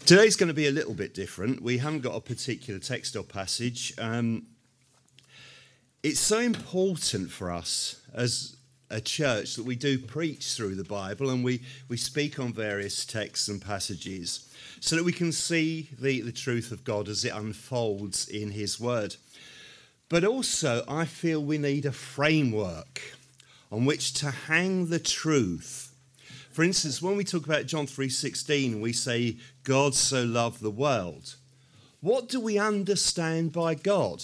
Today's going to be a little bit different. We haven't got a particular text or passage. It's so important for us as a church that we do preach through the Bible and we speak on various texts and passages so that we can see the truth of God as it unfolds in his word. But also, I feel we need a framework on which to hang the truth. For instance, when we talk about John 3:16, we say, God so loved the world. What do we understand by God?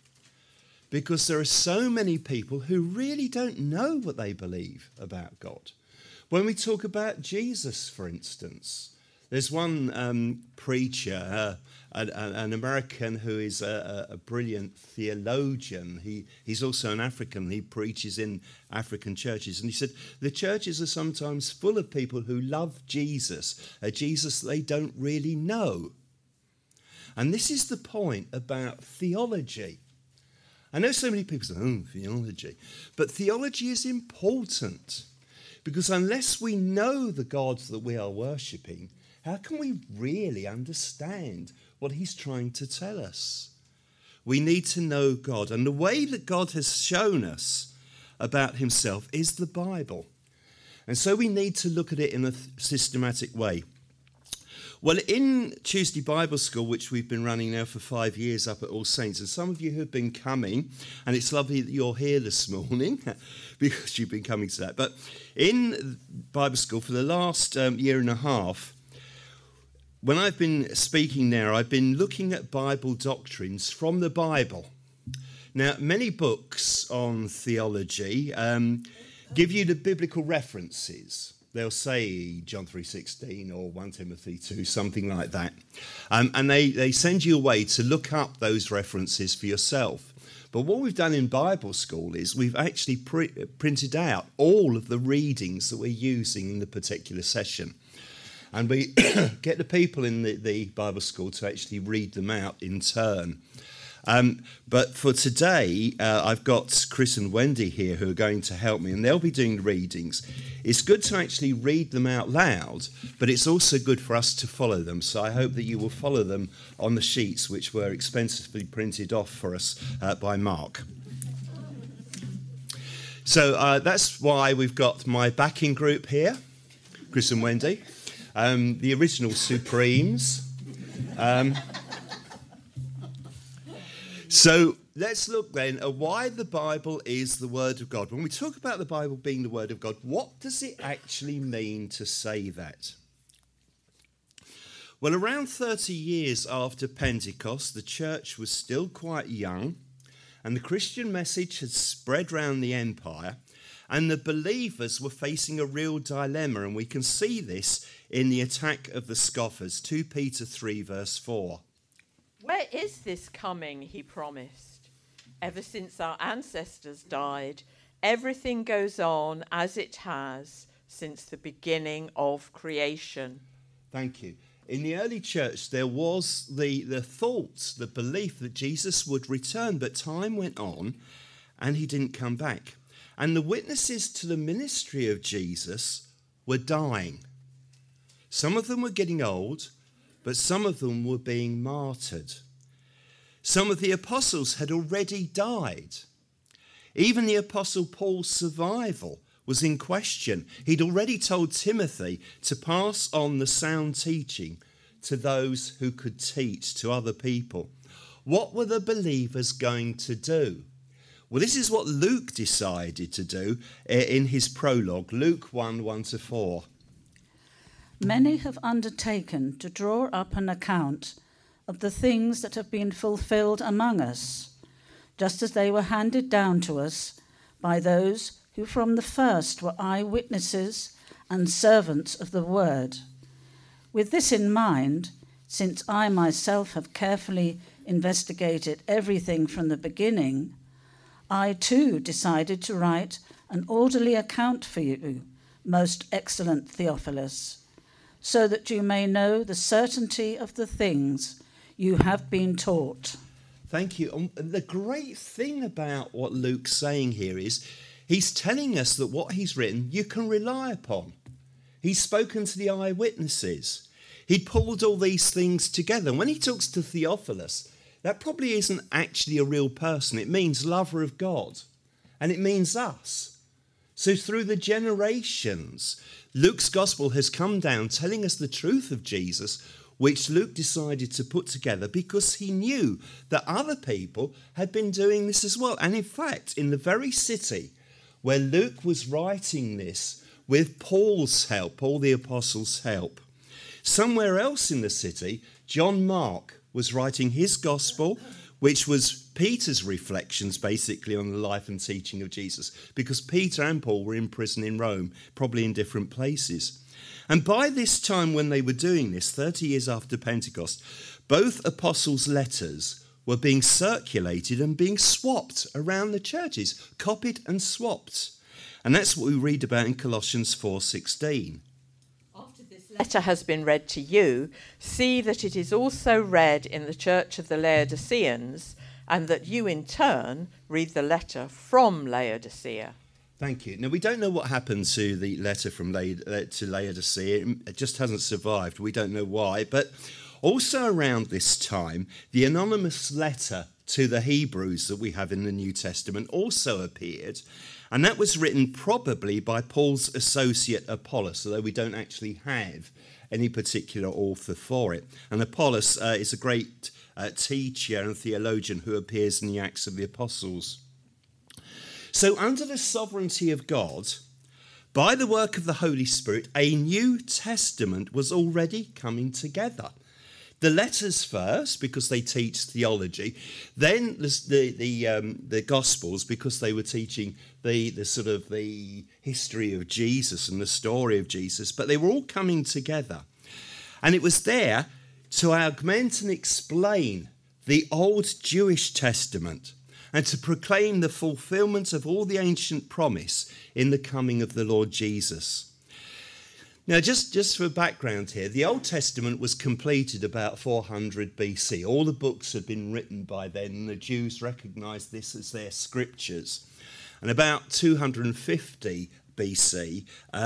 Because there are so many people who really don't know what they believe about God. When we talk about Jesus, for instance, there's one preacher, an American who is a brilliant theologian. He's also an African. He preaches in African churches. And he said, the churches are sometimes full of people who love Jesus, a Jesus they don't really know. And this is the point about theology. I know so many people say, theology. But theology is important because unless we know the gods that we are worshipping, how can we really understand what he's trying to tell us? We need to know God. And the way that God has shown us about himself is the Bible. And so we need to look at it in a systematic way. Well, in Tuesday Bible School, which we've been running now for 5 years up at All Saints, and some of you have been coming, and it's lovely that you're here this morning because you've been coming to that. But in Bible School for the last year and a half, when I've been speaking there, I've been looking at Bible doctrines from the Bible. Now, many books on theology give you the biblical references. They'll say John 3:16 or 1 Timothy 2, something like that. And they send you away to look up those references for yourself. But what we've done in Bible School is we've actually printed out all of the readings that we're using in the particular session. And we get the people in the Bible School to actually read them out in turn. But for today, I've got Chris and Wendy here who are going to help me, and they'll be doing the readings. It's good to actually read them out loud, but it's also good for us to follow them. So I hope that you will follow them on the sheets, which were expensively printed off for us by Mark. So that's why we've got my backing group here, Chris and Wendy, the original Supremes. So let's look then at why the Bible is the Word of God. When we talk about the Bible being the Word of God, what does it actually mean to say that? Well, around 30 years after Pentecost, the church was still quite young, and the Christian message had spread round the empire, and the believers were facing a real dilemma, and we can see this in the attack of the scoffers, 2 Peter 3, verse 4. Where is this coming, he promised? Ever since our ancestors died, everything goes on as it has since the beginning of creation. Thank you. In the early church, there was the thought, the belief that Jesus would return, but time went on and he didn't come back. And the witnesses to the ministry of Jesus were dying. Some of them were getting old, but some of them were being martyred. Some of the apostles had already died. Even the apostle Paul's survival was in question. He'd already told Timothy to pass on the sound teaching to those who could teach to other people. What were the believers going to do? Well, this is what Luke decided to do in his prologue, Luke 1:1-4. Many have undertaken to draw up an account of the things that have been fulfilled among us, just as they were handed down to us by those who from the first were eyewitnesses and servants of the word. With this in mind, since I myself have carefully investigated everything from the beginning, I too decided to write an orderly account for you, most excellent Theophilus, so that you may know the certainty of the things you have been taught. Thank you. The great thing about what Luke's saying here is he's telling us that what he's written you can rely upon. He's spoken to the eyewitnesses. He'd pulled all these things together. And when he talks to Theophilus, that probably isn't actually a real person. It means lover of God, and it means us. So through the generations, Luke's gospel has come down telling us the truth of Jesus, which Luke decided to put together because he knew that other people had been doing this as well. And in fact, in the very city where Luke was writing this with Paul's help, Paul the Apostle's help, somewhere else in the city, John Mark was writing his gospel, which was Peter's reflections basically on the life and teaching of Jesus, because Peter and Paul were in prison in Rome, probably in different places. And by this time when they were doing this, 30 years after Pentecost, both apostles' letters were being circulated and being swapped around the churches, copied and swapped. And that's what we read about in Colossians 4:16. After this letter has been read to you, see that it is also read in the church of the Laodiceans, and that you in turn read the letter from Laodicea. Thank you. Now, we don't know what happened to the letter from to Laodicea. It just hasn't survived. We don't know why. But also around this time, the anonymous letter to the Hebrews that we have in the New Testament also appeared. And that was written probably by Paul's associate Apollos, although we don't actually have any particular author for it. And Apollos is a great teacher and theologian who appears in the Acts of the Apostles. So under the sovereignty of God, by the work of the Holy Spirit, a New Testament was already coming together. The letters first, because they teach theology, then the Gospels, because they were teaching the sort of the history of Jesus and the story of Jesus, but they were all coming together. And it was there to augment and explain the Old Jewish Testament and to proclaim the fulfillment of all the ancient promise in the coming of the Lord Jesus. Now, just for background here, the Old Testament was completed about 400 BC. All the books had been written by then, and the Jews recognised this as their scriptures. And about 250 BC,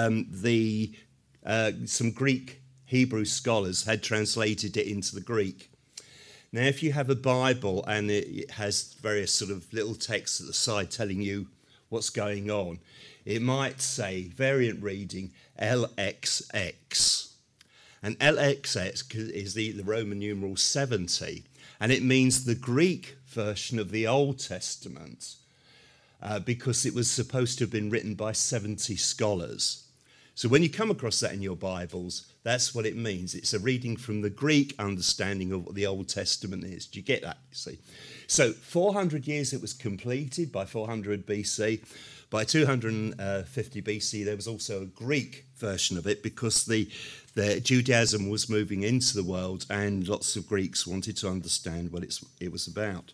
some Greek Hebrew scholars had translated it into the Greek. Now, if you have a Bible and it has various sort of little texts at the side telling you what's going on, it might say, variant reading, LXX. And LXX is the Roman numeral 70, and it means the Greek version of the Old Testament because it was supposed to have been written by 70 scholars. So when you come across that in your Bibles, that's what it means. It's a reading from the Greek understanding of what the Old Testament is. Do you get that? You see? So 400 years it was completed by 400 BC. By 250 BC, there was also a Greek version of it because the Judaism was moving into the world and lots of Greeks wanted to understand what it was about.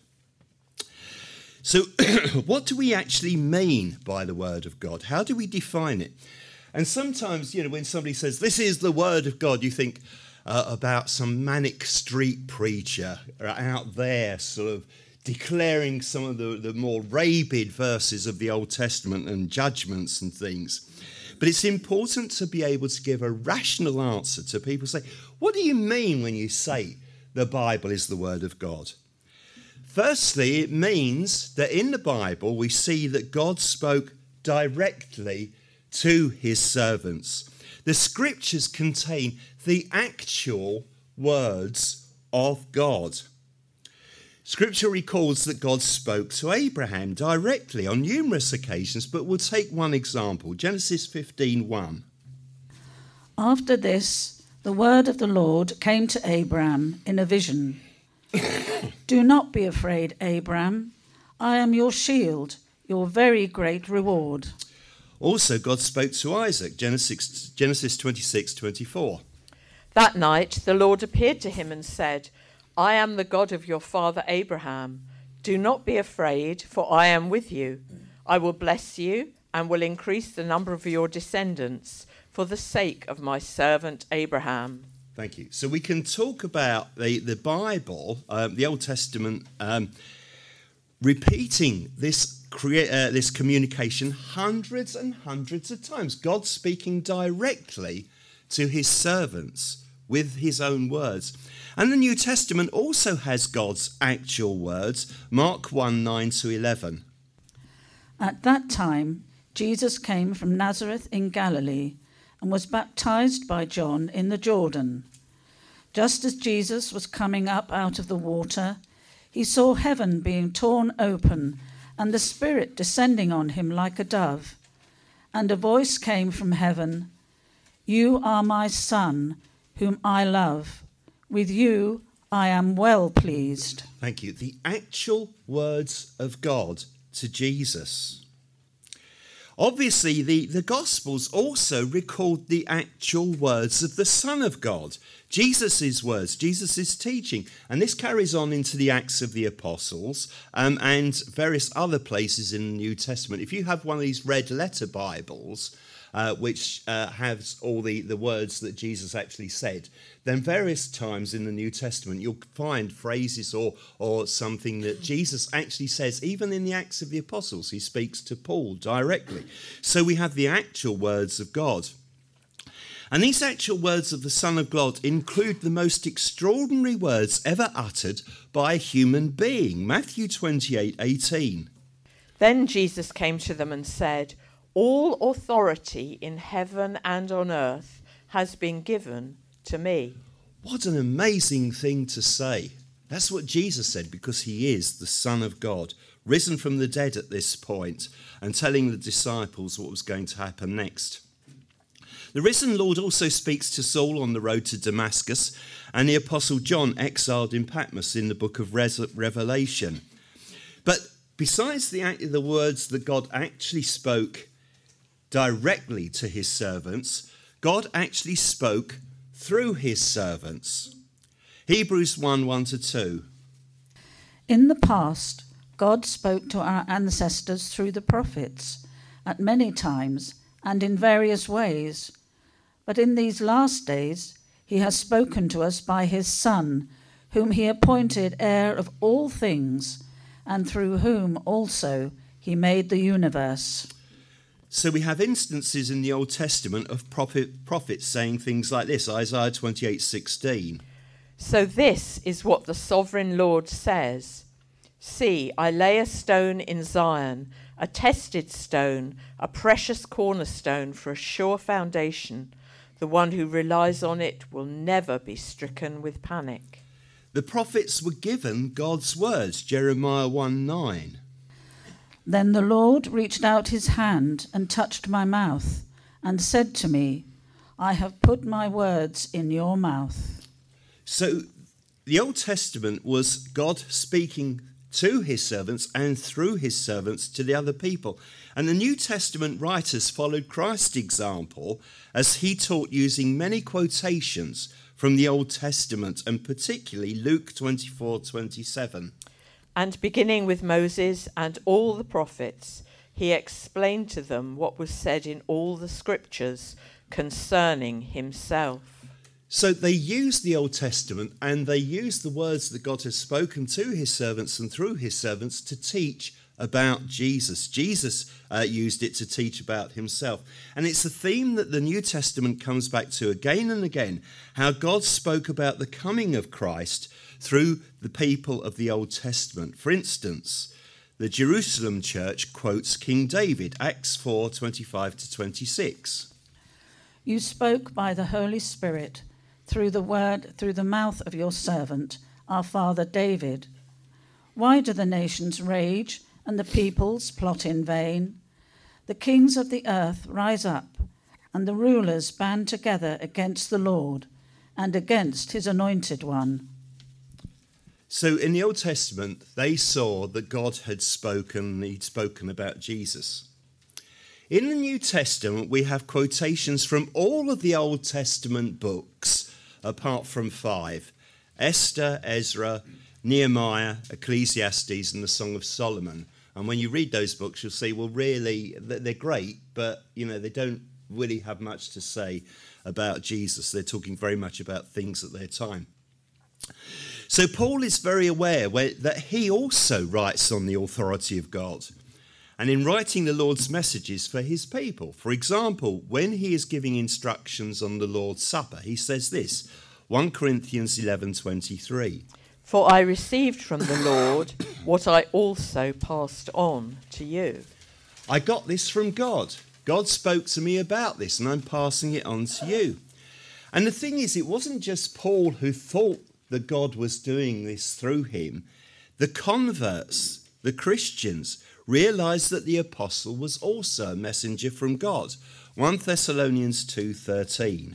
So what do we actually mean by the Word of God? How do we define it? And sometimes, when somebody says, this is the Word of God, you think about some manic street preacher out there sort of declaring some of the more rabid verses of the Old Testament and judgments and things. But it's important to be able to give a rational answer to people who say, what do you mean when you say the Bible is the Word of God? Firstly, it means that in the Bible we see that God spoke directly to his servants. The scriptures contain the actual words of God. Scripture records that God spoke to Abraham directly on numerous occasions, but we'll take one example, Genesis 15:1. After this, the word of the Lord came to Abraham in a vision. Do not be afraid, Abraham. I am your shield, your very great reward. Also, God spoke to Isaac, Genesis 26:24. That night the Lord appeared to him and said, I am the God of your father Abraham. Do not be afraid, for I am with you. I will bless you and will increase the number of your descendants for the sake of my servant Abraham. Thank you. So we can talk about the Bible, the Old Testament, repeating this communication hundreds and hundreds of times. God speaking directly to his servants with his own words. And the New Testament also has God's actual words, Mark 1:9-11. At that time, Jesus came from Nazareth in Galilee and was baptized by John in the Jordan. Just as Jesus was coming up out of the water, he saw heaven being torn open and the Spirit descending on him like a dove. And a voice came from heaven, "You are my Son, whom I love. With you I am well pleased." Thank you. The actual words of God to Jesus. Obviously, the Gospels also record the actual words of the Son of God, Jesus' words, Jesus' teaching. And this carries on into the Acts of the Apostles and various other places in the New Testament. If you have one of these red letter Bibles, which has all the words that Jesus actually said, then various times in the New Testament you'll find phrases or something that Jesus actually says, even in the Acts of the Apostles. He speaks to Paul directly. So we have the actual words of God. And these actual words of the Son of God include the most extraordinary words ever uttered by a human being. Matthew 28:18. Then Jesus came to them and said, "All authority in heaven and on earth has been given to me." What an amazing thing to say. That's what Jesus said, because he is the Son of God, risen from the dead at this point, and telling the disciples what was going to happen next. The risen Lord also speaks to Saul on the road to Damascus and the Apostle John exiled in Patmos in the book of Revelation. But besides the words that God actually spoke directly to his servants, God actually spoke through his servants. Hebrews 1:1-2. In the past, God spoke to our ancestors through the prophets at many times and in various ways. But in these last days, he has spoken to us by his Son, whom he appointed heir of all things, and through whom also he made the universe. So we have instances in the Old Testament of prophets saying things like this, Isaiah 28:16. So this is what the sovereign Lord says. "See, I lay a stone in Zion, a tested stone, a precious cornerstone for a sure foundation. The one who relies on it will never be stricken with panic." The prophets were given God's words, Jeremiah 1:9. Then the Lord reached out his hand and touched my mouth and said to me, "I have put my words in your mouth." So the Old Testament was God speaking to his servants and through his servants to the other people. And the New Testament writers followed Christ's example as he taught using many quotations from the Old Testament, and particularly Luke 24:27. And beginning with Moses and all the prophets, he explained to them what was said in all the scriptures concerning himself. So they used the Old Testament and they used the words that God has spoken to his servants and through his servants to teach about Jesus. Jesus used it to teach about himself. And it's a theme that the New Testament comes back to again and again, how God spoke about the coming of Christ through the people of the Old Testament. For instance, the Jerusalem church quotes King David, Acts 4:25-26. You spoke by the Holy Spirit through the mouth of your servant, our father David. Why do the nations rage and the peoples plot in vain? The kings of the earth rise up, and the rulers band together against the Lord and against his anointed one. So in the Old Testament, they saw that God had spoken, he'd spoken about Jesus. In the New Testament, we have quotations from all of the Old Testament books, apart from 5, Esther, Ezra, Nehemiah, Ecclesiastes, and the Song of Solomon. And when you read those books, you'll see, well, really, they're great, but, they don't really have much to say about Jesus. They're talking very much about things at their time. So Paul is very aware that he also writes on the authority of God, and in writing the Lord's messages for his people. For example, when he is giving instructions on the Lord's Supper, he says this, 1 Corinthians 11:23. For I received from the Lord what I also passed on to you. I got this from God. God spoke to me about this, and I'm passing it on to you. And the thing is, it wasn't just Paul who thought that God was doing this through him. The converts, the Christians, realized that the apostle was also a messenger from God. 1 Thessalonians 2:13.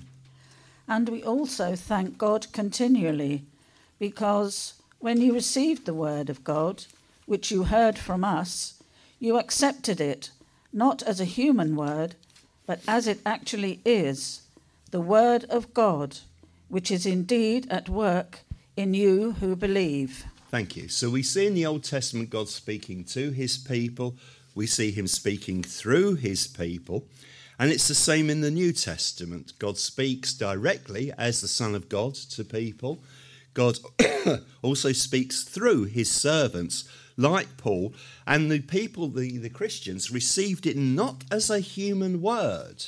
And we also thank God continually, because when you received the word of God, which you heard from us, you accepted it, not as a human word, but as it actually is, the word of God, which is indeed at work in you who believe. Thank you. So we see in the Old Testament God speaking to his people. We see him speaking through his people. And it's the same in the New Testament. God speaks directly as the Son of God to people. God also speaks through his servants, like Paul. And the people, the Christians, received it not as a human word,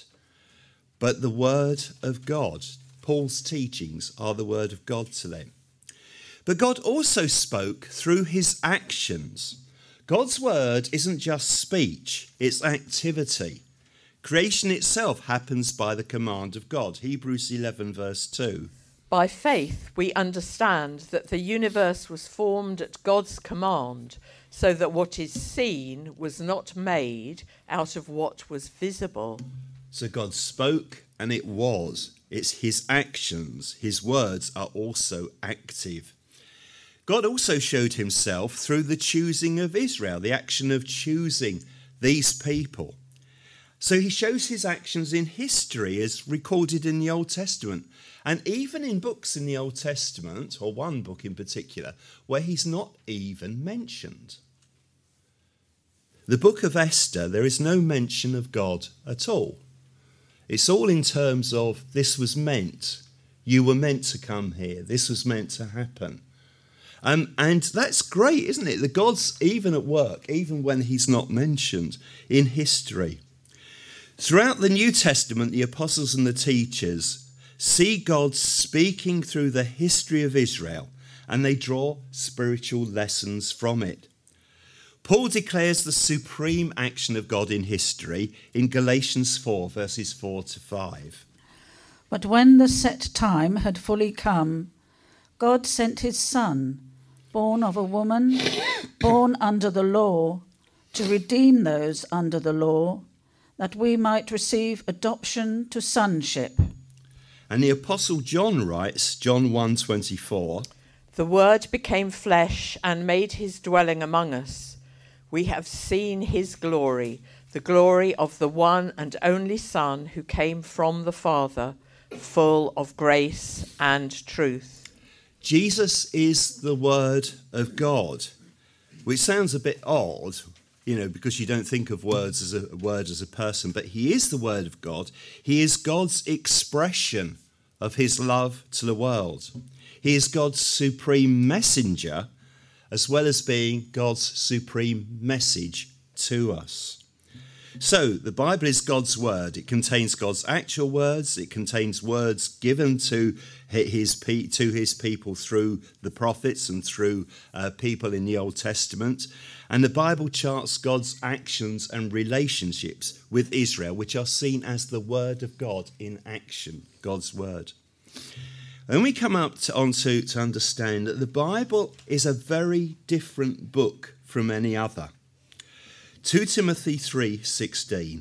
but the word of God. Paul's teachings are the word of God to them. But God also spoke through his actions. God's word isn't just speech, it's activity. Creation itself happens by the command of God. Hebrews 11 verse 2. By faith, we understand that the universe was formed at God's command, so that what is seen was not made out of what was visible. So God spoke and it was. It's his actions. His words are also active. God also showed himself through the choosing of Israel, the action of choosing these people. So he shows his actions in history as recorded in the Old Testament, and even in books in the Old Testament, or one book in particular, where he's not even mentioned. The book of Esther, there is no mention of God at all. It's all in terms of this was meant, you were meant to come here, this was meant to happen. And that's great, isn't it? The God's even at work, even when he's not mentioned in history. Throughout the New Testament, the apostles and the teachers see God speaking through the history of Israel, and they draw spiritual lessons from it. Paul declares the supreme action of God in history in Galatians 4, verses 4 to 5. But when the set time had fully come, God sent his Son, born of a woman, born under the law, to redeem those under the law, that we might receive adoption to sonship. And the Apostle John writes, John 1:24, The Word became flesh and made his dwelling among us. We have seen his glory, the glory of the one and only Son who came from the Father, full of grace and truth. Jesus is the Word of God, which sounds a bit odd, because you don't think of words as a word as a person, but he is the Word of God. He is God's expression of his love to the world. He is God's supreme messenger, as well as being God's supreme message to us. So the Bible is God's word. It contains God's actual words. It contains words given to his people through the prophets and through people in the Old Testament. And the Bible charts God's actions and relationships with Israel, which are seen as the word of God in action, God's word. When we come up to understand that the Bible is a very different book from any other. 2 Timothy 3:16.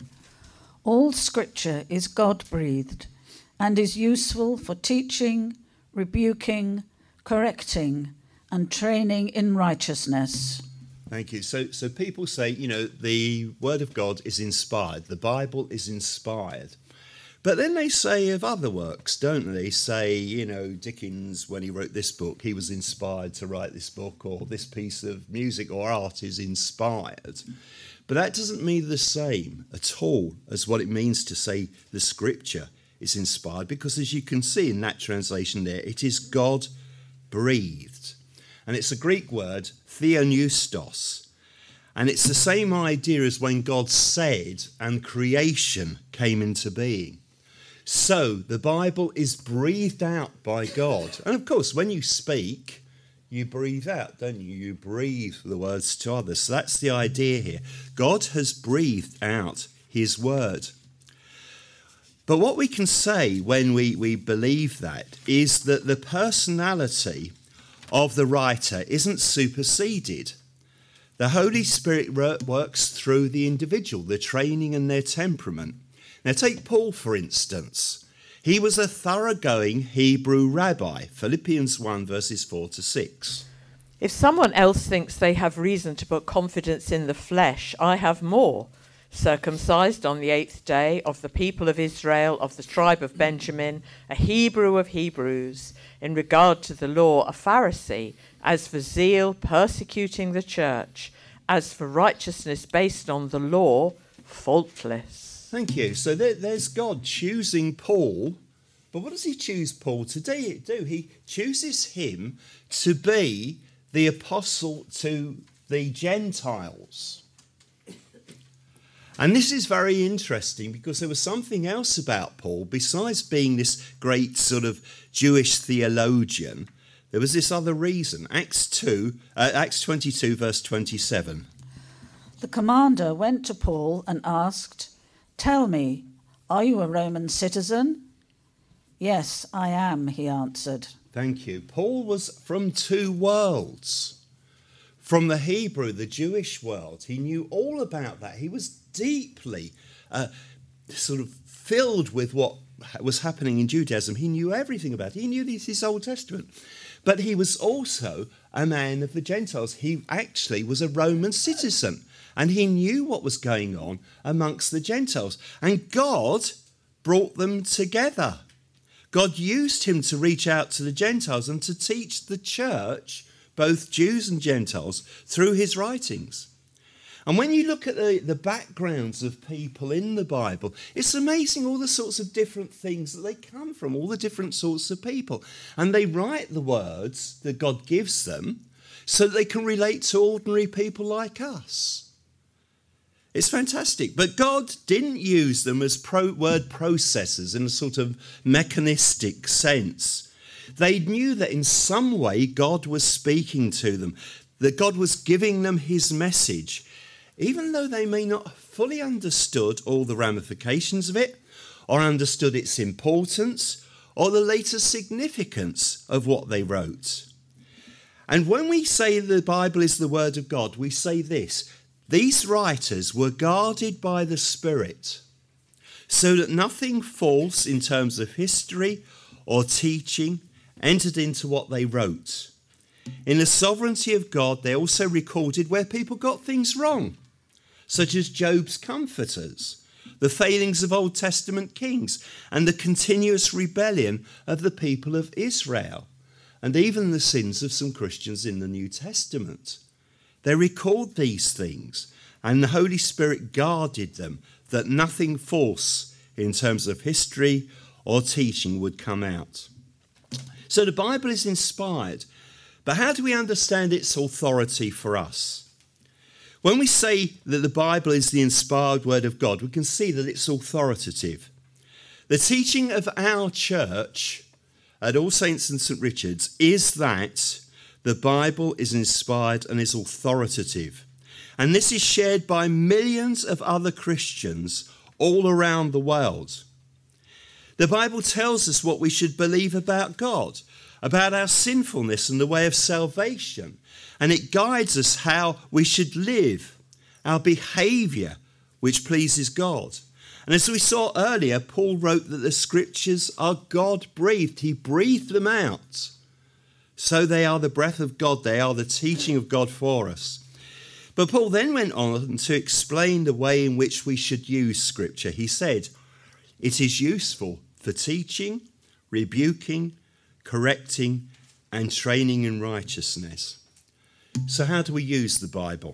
All scripture is God-breathed and is useful for teaching, rebuking, correcting, and training in righteousness. Thank you. So people say, the Word of God is inspired. The Bible is inspired. But then they say of other works, don't they? Say, Dickens, when he wrote this book, he was inspired to write this book, or this piece of music or art is inspired. But that doesn't mean the same at all as what it means to say the Scripture is inspired, because as you can see in that translation there, it is God-breathed. And it's a Greek word, theopneustos. And it's the same idea as when God said and creation came into being. So the Bible is breathed out by God. And of course, when you speak, you breathe out, don't you? You breathe the words to others. So that's the idea here. God has breathed out his word. But what we can say when we believe that is that the personality of the writer isn't superseded. The Holy Spirit works through the individual, their training and their temperament. Now take Paul, for instance. He was a thoroughgoing Hebrew rabbi, Philippians 1 verses 4 to 6. If someone else thinks they have reason to put confidence in the flesh, I have more. Circumcised on the 8th day, of the people of Israel, of the tribe of Benjamin, a Hebrew of Hebrews, in regard to the law, a Pharisee, as for zeal, persecuting the church, as for righteousness based on the law, faultless. Thank you. So there's God choosing Paul, but what does he choose Paul to do? He chooses him to be the apostle to the Gentiles. And this is very interesting because there was something else about Paul. Besides being this great sort of Jewish theologian, there was this other reason. Acts 22, verse 27. The commander went to Paul and asked, "Tell me, are you a Roman citizen?" "Yes, I am," he answered. Thank you. Paul was from two worlds. From the Hebrew, the Jewish world. He knew all about that. He was deeply sort of filled with what was happening in Judaism. He knew everything about it. He knew his Old Testament. But he was also a man of the Gentiles. He actually was a Roman citizen. And he knew what was going on amongst the Gentiles. And God brought them together. God used him to reach out to the Gentiles and to teach the church, both Jews and Gentiles, through his writings. And when you look at the backgrounds of people in the Bible, it's amazing all the sorts of different things that they come from, all the different sorts of people. And they write the words that God gives them so that they can relate to ordinary people like us. It's fantastic. But God didn't use them as word processors in a sort of mechanistic sense. They knew that in some way God was speaking to them, that God was giving them his message, even though they may not have fully understood all the ramifications of it, or understood its importance, or the later significance of what they wrote. And when we say the Bible is the Word of God, we say this: these writers were guarded by the Spirit, so that nothing false in terms of history or teaching entered into what they wrote. In the sovereignty of God, they also recorded where people got things wrong, such as Job's comforters, the failings of Old Testament kings, and the continuous rebellion of the people of Israel, and even the sins of some Christians in the New Testament. They record these things, and the Holy Spirit guarded them, that nothing false in terms of history or teaching would come out. So the Bible is inspired, but how do we understand its authority for us? When we say that the Bible is the inspired word of God, we can see that it's authoritative. The teaching of our church at All Saints and St. Richard's is that the Bible is inspired and is authoritative. And this is shared by millions of other Christians all around the world. The Bible tells us what we should believe about God, about our sinfulness and the way of salvation. And it guides us how we should live, our behaviour, which pleases God. And as we saw earlier, Paul wrote that the scriptures are God-breathed. He breathed them out. So they are the breath of God. They are the teaching of God for us. But Paul then went on to explain the way in which we should use scripture. He said, it is useful for teaching, rebuking, correcting, and training in righteousness. So how do we use the Bible?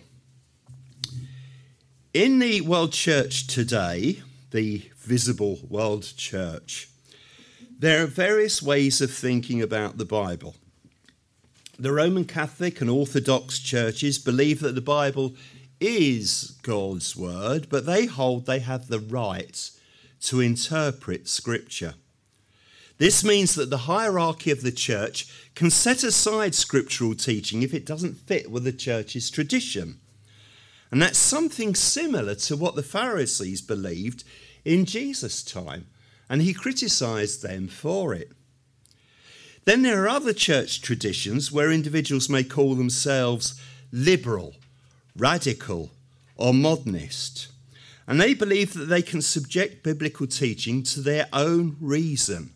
In the world church today, the visible world church, there are various ways of thinking about the Bible. The Roman Catholic and Orthodox churches believe that the Bible is God's word, but they hold they have the right to interpret Scripture. This means that the hierarchy of the church can set aside scriptural teaching if it doesn't fit with the church's tradition. And that's something similar to what the Pharisees believed in Jesus' time, and he criticised them for it. Then there are other church traditions where individuals may call themselves liberal, radical, or modernist, and they believe that they can subject biblical teaching to their own reason.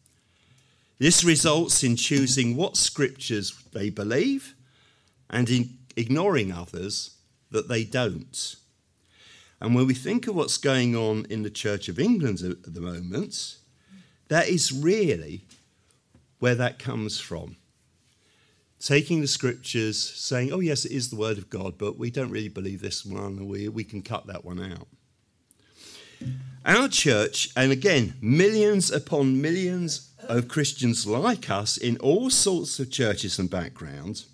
This results in choosing what scriptures they believe and in ignoring others that they don't. And when we think of what's going on in the Church of England at the moment, that is really where that comes from. Taking the scriptures, saying, oh yes, it is the word of God, but we don't really believe this one, and we can cut that one out. Our church, and again, millions upon millions of Christians like us in all sorts of churches and backgrounds,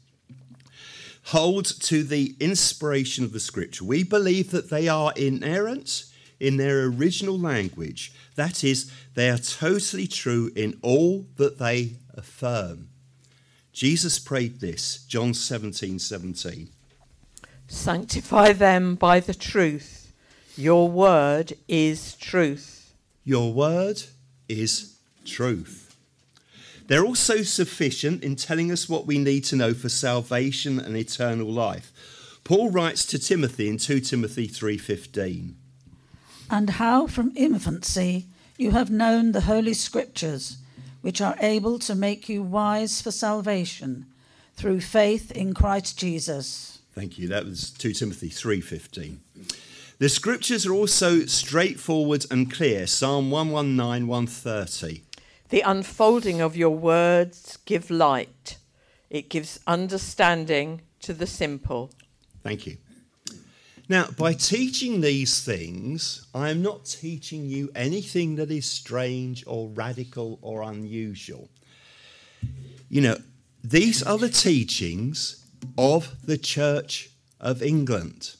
hold to the inspiration of the scripture. We believe that they are inerrant in their original language. That is, they are totally true in all that they affirm. Jesus prayed this, John 17:17. Sanctify them by the truth. Your word is truth. Your word is truth. They're also sufficient in telling us what we need to know for salvation and eternal life. Paul writes to Timothy in 2 Timothy 3:15. And how from infancy you have known the Holy Scriptures, which are able to make you wise for salvation through faith in Christ Jesus. Thank you. That was 2 Timothy 3:15. The scriptures are also straightforward and clear. Psalm 119, 130. The unfolding of your words give light. It gives understanding to the simple. Thank you. Now, by teaching these things, I am not teaching you anything that is strange or radical or unusual. You know, these are the teachings of the Church of England.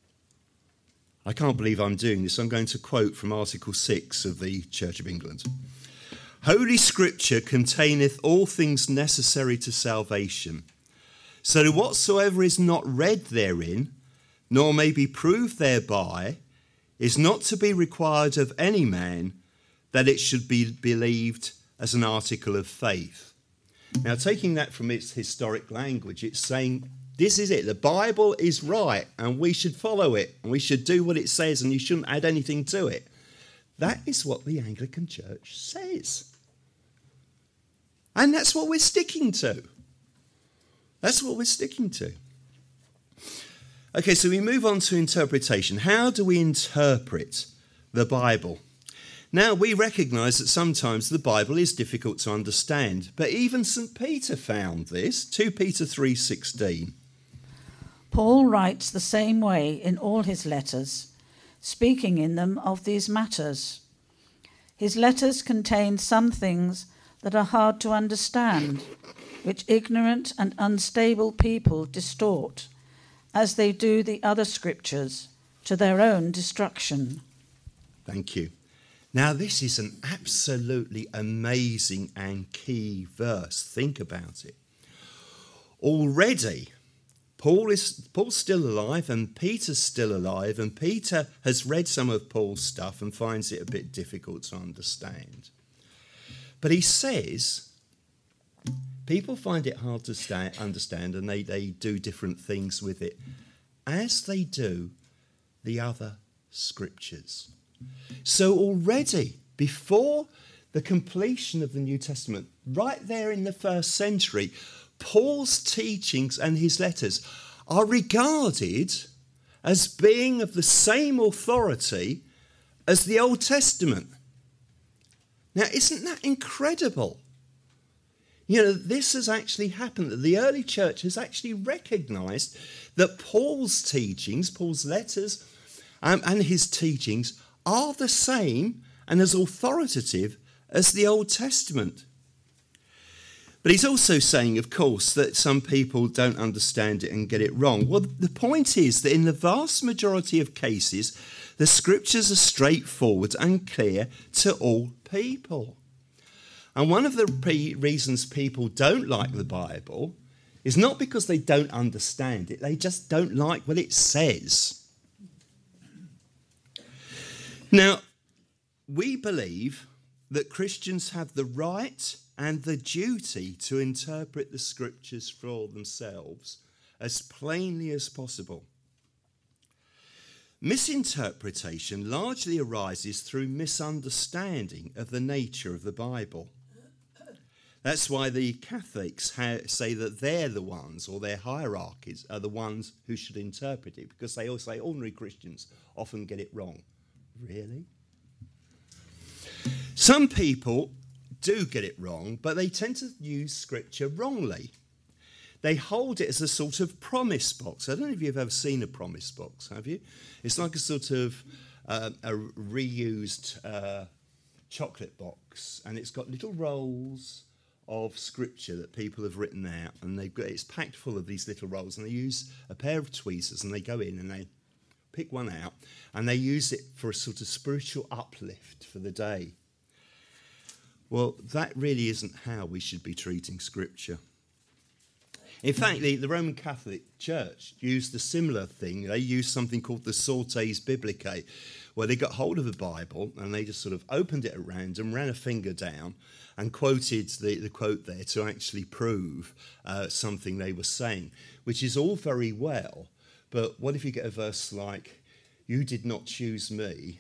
I can't believe I'm doing this. I'm going to quote from Article 6 of the Church of England. Holy Scripture containeth all things necessary to salvation. So that whatsoever is not read therein, nor may be proved thereby, is not to be required of any man, that it should be believed as an article of faith. Now, taking that from its historic language, it's saying, this is it. The Bible is right, and we should follow it, and we should do what it says, and you shouldn't add anything to it. That is what the Anglican Church says. And that's what we're sticking to. That's what we're sticking to. Okay, so we move on to interpretation. How do we interpret the Bible? Now, we recognise that sometimes the Bible is difficult to understand, but even St. Peter found this, 2 Peter 3:16. Paul writes the same way in all his letters, speaking in them of these matters. His letters contain some things that are hard to understand, which ignorant and unstable people distort, as they do the other scriptures, to their own destruction. Thank you. Now, this is an absolutely amazing and key verse. Think about it. Already, Paul's still alive and Peter's still alive, and Peter has read some of Paul's stuff and finds it a bit difficult to understand. But he says people find it hard to understand, and they do different things with it, as they do the other scriptures. So already, before the completion of the New Testament, right there in the first century, Paul's teachings and his letters are regarded as being of the same authority as the Old Testament. Now, isn't that incredible? You know, this has actually happened. The early church has actually recognized that Paul's teachings, Paul's letters, and his teachings are the same and as authoritative as the Old Testament. But he's also saying, of course, that some people don't understand it and get it wrong. Well, the point is that in the vast majority of cases, The scriptures are straightforward and clear to all people. And one of the reasons people don't like the Bible is not because they don't understand it, they just don't like what it says. Now, we believe that Christians have the right and the duty to interpret the scriptures for themselves as plainly as possible. Misinterpretation largely arises through misunderstanding of the nature of the Bible. That's why the Catholics say that they're the ones, or their hierarchies are the ones who should interpret it, because they all say ordinary Christians often get it wrong. Really? Some people do get it wrong, but they tend to use scripture wrongly. They hold it as a sort of promise box. I don't know if you've ever seen a promise box, have you? It's like a sort of a reused chocolate box, and it's got little rolls of scripture that people have written out, and it's packed full of these little rolls, and they use a pair of tweezers, and they go in and they pick one out, and they use it for a sort of spiritual uplift for the day. Well, that really isn't how we should be treating scripture. In fact, the Roman Catholic Church used a similar thing. They used something called the Sortes Biblicae, where they got hold of the Bible and they just sort of opened it at random, ran a finger down, and quoted the quote there to actually prove something they were saying, which is all very well. But what if you get a verse like, "You did not choose me,"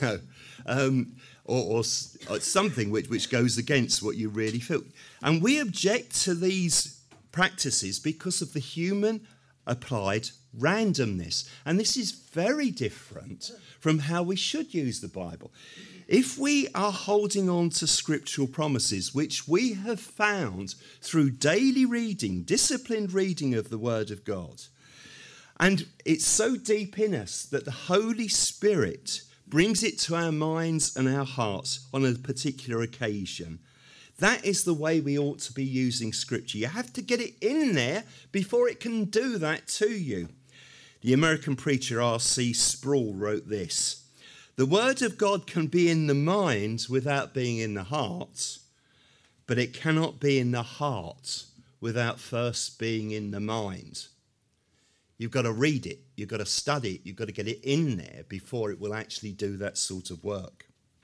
or something which goes against what you really feel? And we object to these practices because of the human applied randomness. And this is very different from how we should use the Bible. If we are holding on to scriptural promises, which we have found through daily reading, disciplined reading of the Word of God, and it's so deep in us that the Holy Spirit brings it to our minds and our hearts on a particular occasion, that is the way we ought to be using scripture. You have to get it in there before it can do that to you. The American preacher R.C. Sproul wrote this: "The word of God can be in the mind without being in the heart, but it cannot be in the heart without first being in the mind." You've got to read it, you've got to study it, you've got to get it in there before it will actually do that sort of work.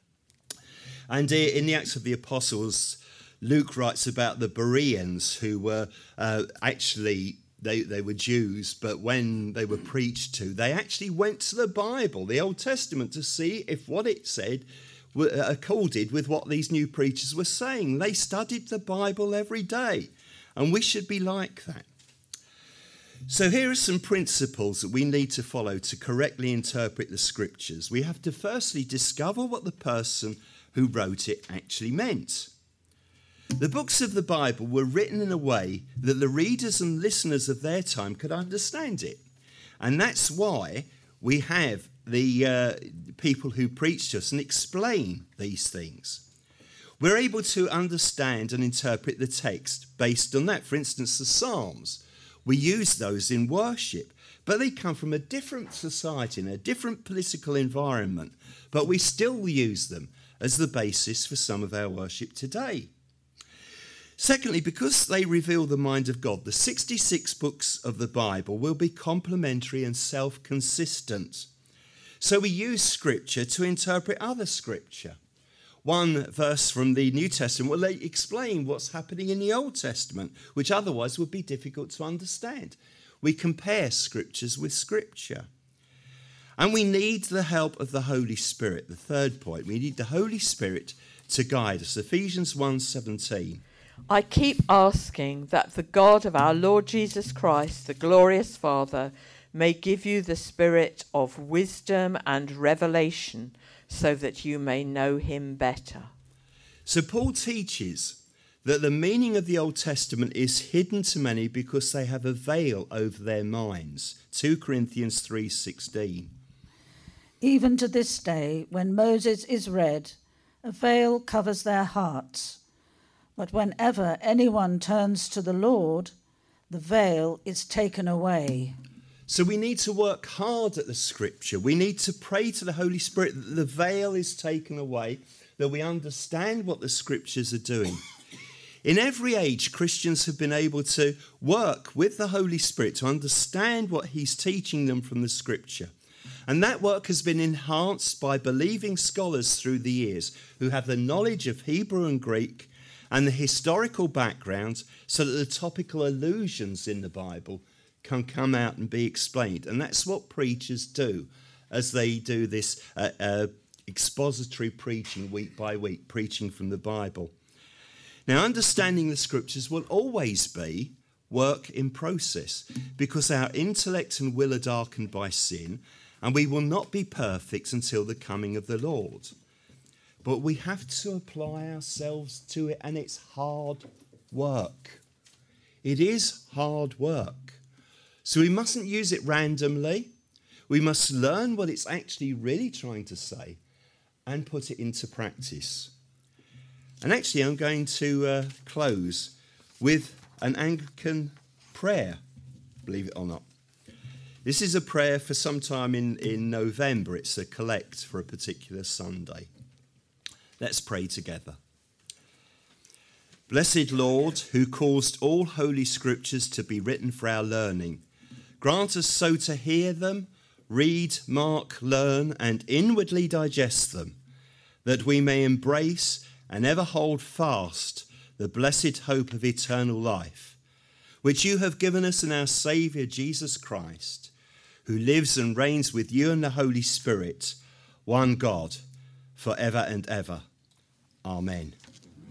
And in the Acts of the Apostles, Luke writes about the Bereans, who were actually, they were Jews, but when they were preached to, they actually went to the Bible, the Old Testament, to see if what it said accorded with what these new preachers were saying. They studied the Bible every day, and we should be like that. So here are some principles that we need to follow to correctly interpret the scriptures. We have to firstly discover what the person who wrote it actually meant. The books of the Bible were written in a way that the readers and listeners of their time could understand it. And that's why we have the people who preach to us and explain these things. We're able to understand and interpret the text based on that. For instance, the Psalms. We use those in worship, but they come from a different society and a different political environment, but we still use them as the basis for some of our worship today. Secondly, because they reveal the mind of God, the 66 books of the Bible will be complementary and self-consistent. So we use scripture to interpret other scripture. One verse from the New Testament will explain what's happening in the Old Testament, which otherwise would be difficult to understand. We compare scriptures with scripture. And we need the help of the Holy Spirit. The third point, we need the Holy Spirit to guide us. Ephesians 1:17. I keep asking that the God of our Lord Jesus Christ, the glorious Father, may give you the spirit of wisdom and revelation so that you may know him better. So Paul teaches that the meaning of the Old Testament is hidden to many because they have a veil over their minds. 2 Corinthians 3:16. Even to this day, when Moses is read, a veil covers their hearts. But whenever anyone turns to the Lord, the veil is taken away. So we need to work hard at the Scripture. We need to pray to the Holy Spirit that the veil is taken away, that we understand what the Scriptures are doing. In every age, Christians have been able to work with the Holy Spirit to understand what he's teaching them from the Scripture. And that work has been enhanced by believing scholars through the years who have the knowledge of Hebrew and Greek and the historical background so that the topical allusions in the Bible can come out and be explained. And that's what preachers do as they do this expository preaching week by week, preaching from the Bible. Now, understanding the Scriptures will always be work in process because our intellect and will are darkened by sin, and we will not be perfect until the coming of the Lord. But we have to apply ourselves to it, and it's hard work. It is hard work. So we mustn't use it randomly. We must learn what it's actually really trying to say and put it into practice. And actually, I'm going to close with an Anglican prayer, believe it or not. This is a prayer for sometime in November. It's a collect for a particular Sunday. Let's pray together. Blessed Lord, who caused all holy scriptures to be written for our learning, grant us so to hear them, read, mark, learn, and inwardly digest them, that we may embrace and ever hold fast the blessed hope of eternal life, which you have given us in our Saviour Jesus Christ, who lives and reigns with you and the Holy Spirit, one God, for ever and ever. Amen.